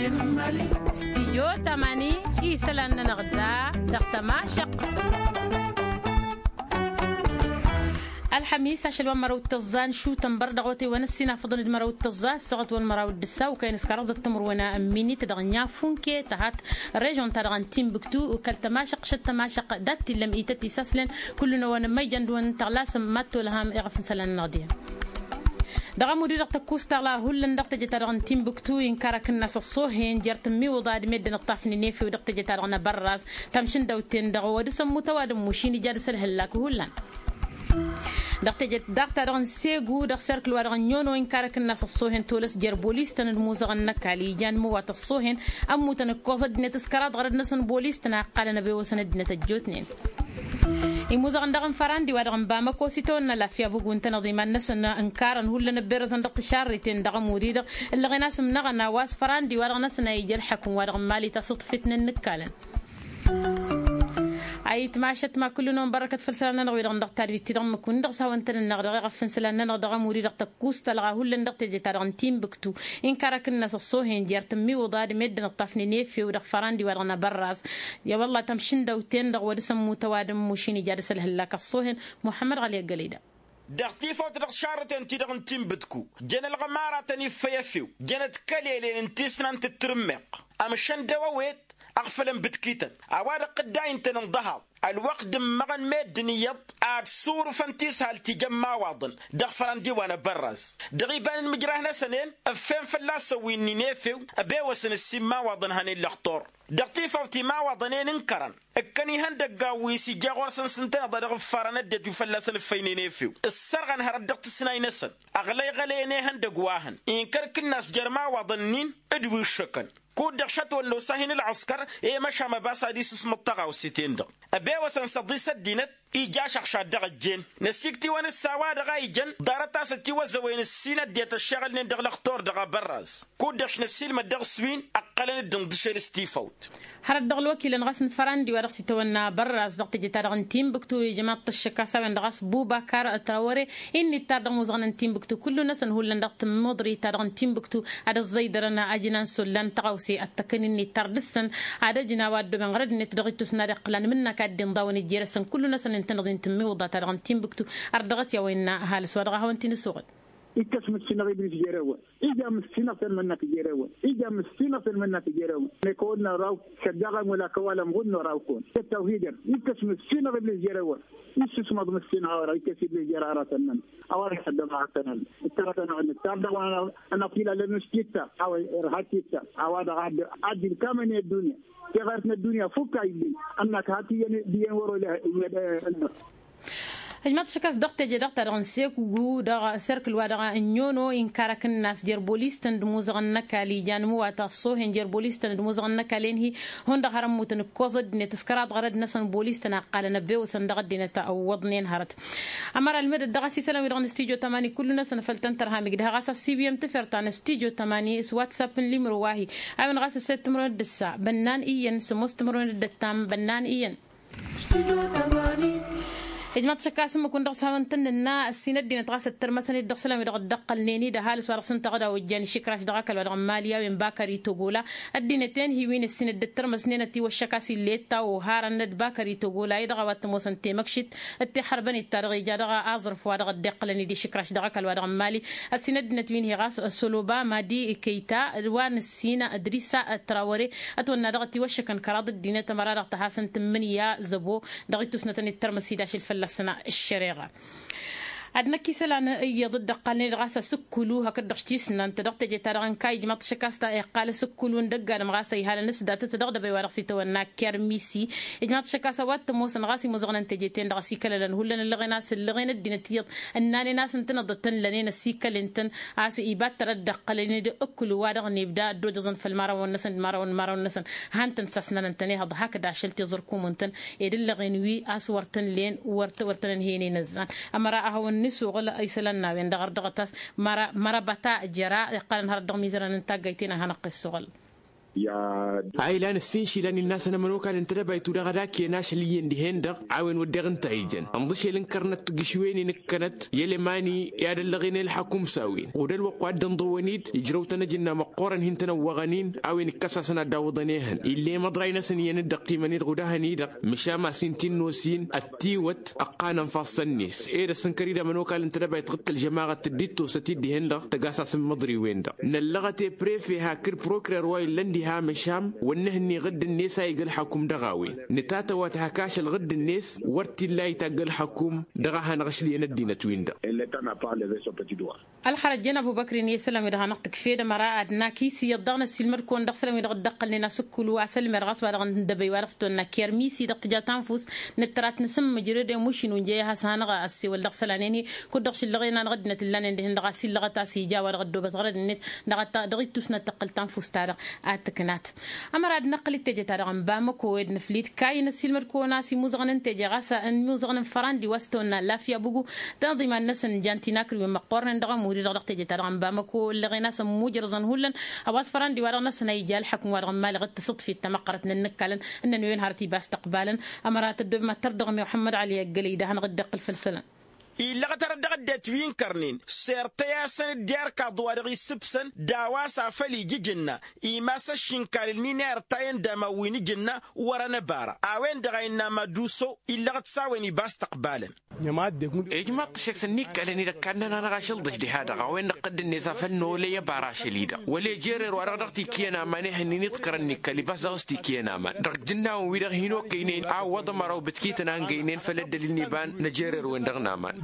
استيجو تماني إيسلان نغدا دقت ماشق الحميس عشان المرة والتزان شو تنبر دغوتي ونسينا فضل المرة والتزان سقط والمرة والدسا وكاين سكارد التمر وانا أميني تدغنيا فونكي تحت ريجون تدغن تيمبكتو وكل تماشق شت تماشق داتي لم إيتتي ساسلن كلنا وانا ما يجندون تغلاسم ماتو لهم إغفن سلان نغديها دغا مودي دغ تكوستا لا هولن دغ تجي تدغن تيمبكتو ينكرك الناس الصوهين جرت مي وضاد ميد نطافني نيفي ودغ تجي تدغن براس تمشن دوتين دغ ودسم متواد مشيني جالس الهلاك هولن دقت دغن سيغو دغ سيركل ودغن نيونو ينكرك الناس الصوهين تولس جر بوليس تن موزغن نكالي جان موات الصوهين امو تنكوز دنيت سكرات غرد نسن بوليس تنا قال نبي وسن دنيت الجوتنين يموزغن دغن فراندي ودغن بامكو سيتون لا فيا بوغون تنظيم الناس انكارن هول نبرزن دغ شارتين دغ موري دغ اللي غناس منغنا واس فراندي ودغن ناس يجل حكم ودغن مالي تصط فتن النكالن اي تماشت ما كلنا بركه فلسلنا نغوي دغ تاربي تدغ مكون دغ ساونت النغ دغ غفن سلنا نغ دغ موري دغ تكوس تلغا هول دغ تجي تدغن تيم بكتو انكارك الناس الصوهين جرت مي وضاد مد نطفني نيفي ودغ فراندي ودغنا براس يا والله تمشن دوتين دغ ودسم متوادم مشيني جالس الهلاك الصوهين محمد علي قليده دغتي فوت دغ شارتين تدغن تيم بتكو جن الغماره تني فيفيو جنت كليلين انتسنا تترمق امشن دواويت أغفلن بتكيتن أواد قداين تنظهر الوقت مغن ميد نيض عاد صور فانتيس هالتجمع واضن دغفران ديوانا برز دغيبان المجراه سنين أفين فلاس ويني نيفيو أبي وسن السما واضن هاني اللخطور دقيفة وتي ما واضنين انكرن اكني هندق قاويسي جاغور سنتين ضرغ فارنا ديت يفلسن فيني نيفيو السرغن هردقت سناي نسن أغلي غليني هندق واهن إنكر كناس جرما واضنين ادوي الشكن كود دخشت ولو ساهن العسكر إيه مشى مباسا ديس اسم الطغى وستين دغ أبي وسن صديس الدينت إيجا شخشا دغ الجين نسيكتي وان السواد غايجن دارتا ستي وزوين السينة ديت الشغل ندغ لختور دغ براز كود دخش نسيل مدغ سوين أقلن الدن دشير استيفوت هرد دغ الوكيل نغسن فراندي ورقسي تونا براز دغ تجي تارغن تيم بكتو جماعة الشكاسة وان دغس بوبكر التراوري إني تارغ موزغن تيم بكتو كله نسن هو لن دغ مضري تارغن تيم بكتو هذا الزيدرنا أجنان سلان تغوسي التكن إني تردسن هذا جناوات دو من غرد إني تدغيتو سنادق لان منا كادين ضاوني جيرسن كله نسن انتنغين تمي وضا تارغن تيم بكتو أردغت يا وين هالس ودغا هونتين سوغل إيكاس مسينا غير جيروا إيجا مسينا في المنا جيروا إيجا مسينا في المنا جيروا نكون راو شجعا ولا كوالا مغن راو كون التوحيد إيكاس مسينا غير جيروا إيش ما مسينا ورا إيكاس جيرا راسنا أوري حد ما عتنا ترى أنا تابع أنا فيلا لنشتيتا أو رهاتيتا أو هذا عاد كمان الدنيا كغيرنا الدنيا فوق عيلي أنك هاتي دين ورا هجمات شكاس دقت جي دقت دغن سيكو جو دغ سيركل ودغ نيونو إنكارك الناس دير بوليس تندموز غنكا لي جانمو واتاصوهن دير بوليس تندموز غنكا لينهي هون دغ هرم موتن كوزد نتسكرات غرد نسن بوليس تنقال نبي وسن دغ دين تاوضنين هرت امر المد دغ سي سلام دغ استيجو 8 كلنا سنفلتن ترهامي دغ غاسا سي بي ام تفرتان استيجو 8 واتساب لي واهي ايون غاسا 6 مرون دسا بنان اين سموست مرون دتام بنان اين استيجو 8 هجمات شكاس مكون دغ ساونتن لنا السينة دينا تغاس الترمسن دغ سلام دغ دق النيني ده هالس ورسن تغدا وجاني شكراش دغ كل دغ ماليا وين باكري توغولا الدينتين هي وين السينة الترمسنين تي والشكاسي ليتا وهارن باكري توغولا دغ وات موسن تي مكشت التي حربني الترغي دغ ازرف ودغ دق لني دي شكراش دغ كل دغ مالي السينة دينت وين هي غاس سلوبا مادي كيتا وان السينة ادريسا التراوري اتونا دغ تي وشكن كراد الدينه مرار تحسن 8 زبو دغ تسنتن الترمسي داش لسنا الشريعة عندنا كيسلا هي ضد قلني غاسا سكلو هكا دغشتيسنا انت دغت جي تارغن كاي جماعه شكاستا قال سكلو ندغ مغاسا يهال نسدا تدغ دبي ورسي تونا كرميسي جماعه شكاسا وات موسن غاسي مزغن انت جيتين دغسي كلن هولن لغيناس لغين الدينتيض اناني ناس انتنضتن لنين السيكل انتن اسي ايبات ترد قلني دي اكلوا وادغني بدا دودزن في المره والنسن مره والنسن هانتن ساسنا انتني هض هكذا شلتي زركم انتن يدل لغينوي اسورتن لين ورتن هيني نزان امرا نسوغل أيسلنا وين دغر دغتاس مرا بتا جرا قال نهار دغ ميزران نتا جيتينا هنقي السوغل عائلان السين شيلان الناس أنا منو كان انتنا بيتو دغداك يناش اللي يندي هندق عاون ودغن تايجن أمضيش لنكرنت قشويني نكنت يلي ماني يا دلغين الحكوم ساوين ودل وقعد ضوانيد يجرو تنجنا مقورن هنتنا وغنين عاون كساسنا داوضنيهن اللي مضرينا سنين الدقي من يدغداها نيدق مشاما سنتين نوسين التيوت أقانا فاصنيس إيه سنكريدا منو كان انتنا بيتغط الجماعة تديتو ستيدي هندق تقاساس مضري ويندق نلغتي بريفي هاكر بروكرر واي لندي ها مشام ونهني غد الناس يقل حكم دغاوي نتاتا واتهكاش الغد الناس ورتي الله يتقل حكم دغاها نغشلي ندينا تويندا الحرجين ابو بكر يسلم يدها نقطك فيدا مراد ناكيسي يضغنا السلمر كون دخل من دقل لنا سكل واسل مرغس بعد ندبي ورستنا كيرميسي دق جا تنفس نترات نسم جريده مشين ونجيها سانغا اسي والدخلانيني كود دخش لغينا نغدنا لنا ندهن دغاسي لغتا سي جا ورغدو بتغرد النت دغتا دغيت تسنا تقل تنفس تارا اتكنات امراد نقل تجي تارا بامك ود نفليت كاين السلمر كونا سي مزغن تجي غاسا ان مزغن فراندي وستونا لافيا بوغو تنظيم الناس جانتينا كريو مقورن دغ موري دغ تجي تارا بامكو لغينا سم مجرزن هولن اواس فراندي ورغنا سنيجا الحكم ورغ مال غد تصد في التمقرت ننكلن ان وين هارتي باستقبالا امرات الدب ما تردغ محمد علي القليده هنغد دقل فلسلن إلا غتردغدت وين كرنين سيرتيا سن ديار كادوارغي سبسن داواسا فلي جيجنا إيماسا شنكال نينير تاين داما وين جنا ورنا بارا أوين دغينا مدوسو إلا غتساويني باستقبالا إجماع تشك سنيك على نيدا كان أنا غاشل ضج هذا غوين نقد الناس فنو لي بارا شليدا ولا جيرر ورغتي كينا ماني هني نذكر النك اللي بس دغستي كينا ما دغجنا ويدغ هينو كينين عوض مرو بتكيتنا جينين فلد للنيبان نجيرر وين دغنا مان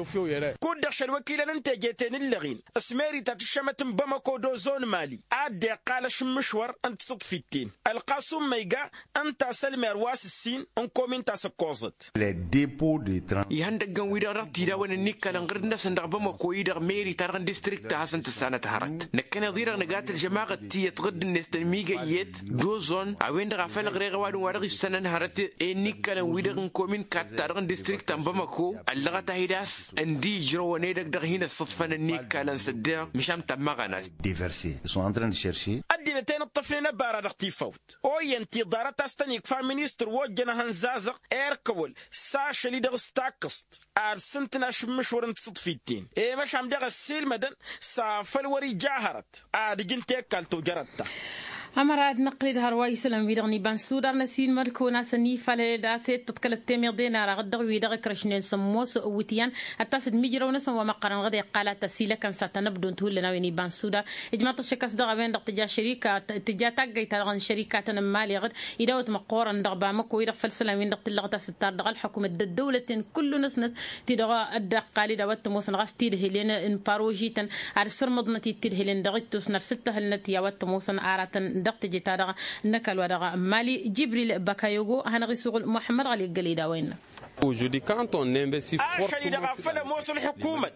كود دخل وكيل انت جيتين اللغين اسميري تتشمت بمكو دو زون مالي عاد قال شمشور انت صد في التين القاسم ميغا انت سلمر واس السين انكم انت سكوزت لي ديبو دي تران يهندق ويدا رتي دا وين نيكا لنغردنا سندق بمكو يدا ميري ترغن ديستريكت حسن السنه تهرت نكنا ضير نغات الجماعه تي تغد الناس تنميغا يت دو زون اوين دغ فل غريغ وادو ورغ السنه نهرت نيكا ويدا انكم كات ترغن ديستريكت بمكو اللغه داس اندي جرو ونيدك دغ هنا الصدفه نيك كان نسدع مشام تمغنا ديفرسي سو انترن شيرشي ادينتين الطفلين بارا دختي فوت او ينتي دارت استنيك فامينيستر وجنا هنزازق ايركول ساش اللي دغ ستاكست ارسنتنا شمشور انت صدفيتين اي مشام دغ السيل مدن سافل وري جاهرت اد جنتي كالتو جرتا أمراد نقلد هرواي سلام ويدغني بان سودار نسين مركونا سني فالدا سيت تتكل التيمير دينا رغدغ ويدغ كرشنين سموس وتيان التاسد ميجرو نسم ومقرن غدي قالت تسيله كان ساتنبدون تقول لنا ويني بان سودار اجماع الشكاس دغ بين دق تجا شركه تجا تاغي تلغن شركات مالي غد يدوت مقورن دغ بامكو يدغ فلسلام وين دق لغتا ستار دغ الحكومه الدوله كل نسنت تدغ الدق قالي دوت موسن غستيد هلين ان باروجيتن على سرمضنتي تدهلين دغتوس نر سته هلنت يا وت موسن اراتن دقت جتارا نكال ورغا مالي جبريل بكايوغو هنغسوق محمد علي القليدا وين Aujourd'hui, quand on investit fortement فلا موصل الحكومة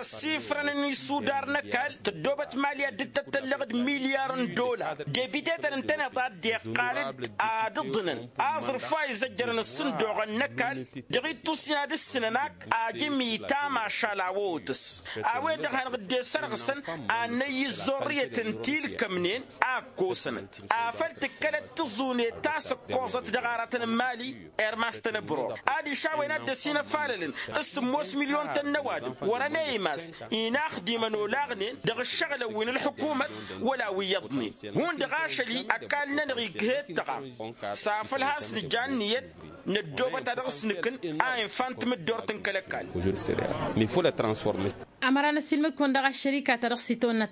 الصفر سودار نكال تدوبت مالية تتلغد مليار دولار ديبيتات انتنا ضد قالد ضدنا اظر فايز جرن الصندوق النكال دغيت توسينا السنناك اجمي تاما شالاوتس اوين دغان غدي سرغسن اني زوريه تنتيل كمنين اكو سنت افلت كلت تزوني تاس قوزت دغارات مالي ارماستن برو ادي وين الدسينا فاللين اسموس مليون تنواد ورانيماس يناخ ديمانو لاغنين دغ الشغل وين الحكومة ولا ويضني هون دغاشلي أكالنا نغيك هيتغا صافل هاس لجانيت ندوبة تدغس نكن فانت مدورتن كالكال mais il faut la transformer. أمرنا السلم كون دغ الشركة ترخصتون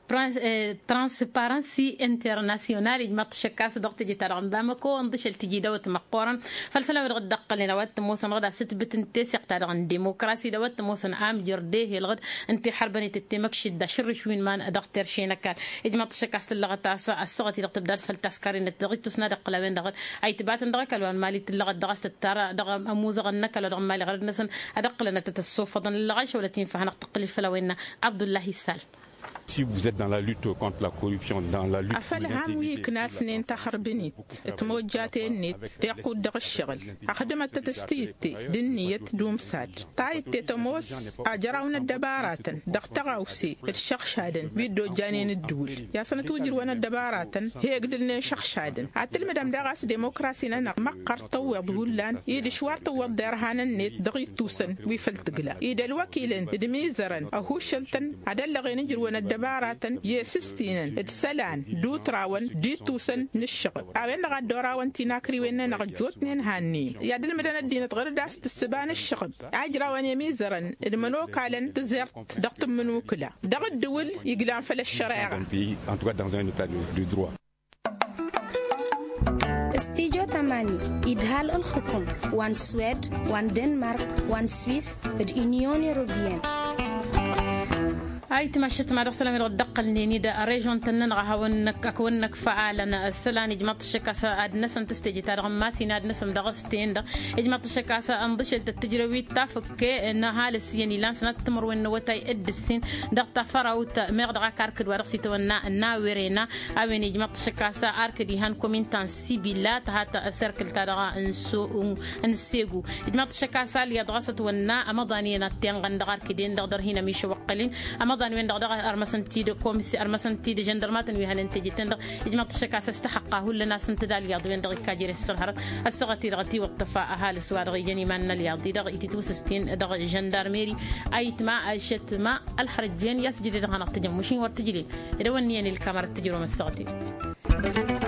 ترانسبارنسي انترناسيونال إجماع شكاس دغت جي ترغم بامكو انضش التجي دوت مقورا فالسلام دغ دق لنا وات موسن غدا ست بتنتسق ترغن ديمقراسي دوت موسن عام جرديه الغد انت حربني تتمك شده شرش وين مان دغ ترشينك إجماع شكاس اللغه الصغتي دغ تبدال فالتسكرين دغت تسنا قلبين دغ اي تبات دغ كلوان مالي تلغ دغست الترى دغ موزغ النكل دغ مالي غرد نسن ادق لنا تتسوفضن اللغاش ولا تنفع نقتقل فلوين عبد الله السال Si vous êtes dans la lutte contre la corruption, dans la lutte أفل هم ويك ناس ننتخر بنيت تموجات النت تيقود دغ الشغل أخدمة تستيتي دنية دوم ساد تايت تموس أجراون الدبارات دغ تغاوسي الشخشادن بيدو جانين الدول يا سنة توجر وانا الدبارات هي قدلنا شخشادن عتل مدام دغاس ديمقراسينا مقر طوض ولان يد شوار طوض درهان النت دغي توسن ويفلتقلا يد الوكيلن دميزرن أهو شلتن عدل لغين نجر وانا الدبارات يسستينن اتسلان دو تراون دي توسن نشغل أوين نغاد دوراون تناكري وين نغجوتنين هاني يدل مدن الدين تغير داس تسبان الشغل عجراون يميزرن المنو كالن تزرت دقت منو كلا دغ الدول يقلان فل الشرائع استيجو تماني إدهال الحكم وان سويد وان دنمارك وان سويس اليونيون أوروبيين هاي تمشيت مع رسالة من الدقة اللي دا ريجون تنن غاونك أكونك فعالنا السلاني جمعت الشكاسة أدنس أن تستجي ترغماتي نادنس مدغستين دا جمعت الشكاسة أنضشل التجربي تافك إن هالس يعني لان سنة تمر وإنه وتاي السين دقت فراوت مغدغا كاركد ورسي تونا ناويرينا أوين جمعت الشكاسة أركدي هان كومنتان سيبيلات هاتا سيركل تارغا انسيغو جمعت الشكاسة اللي يدغست ونا أمضانينا تيانغان دغار كدين دغدر هنا ميشو وقلين أمضان وين دغدغة أرمسنتي دو كوميسي أرمسنتي دو جندرمات ويهن انتجي تندغ يجمع الشكاسة استحقه لنا سنتدال الياض وين دغي كاجير السرهرة السغتي دغتي وقتفاء أهالي سوار دغي جاني مانا الياض دغ إتتوسستين دغ جندارميري أيت ما أيشت ما الحرج بين يسجد دغانا التجمشين ورتجلين إذا ونيان الكاميرا تجرم السغتي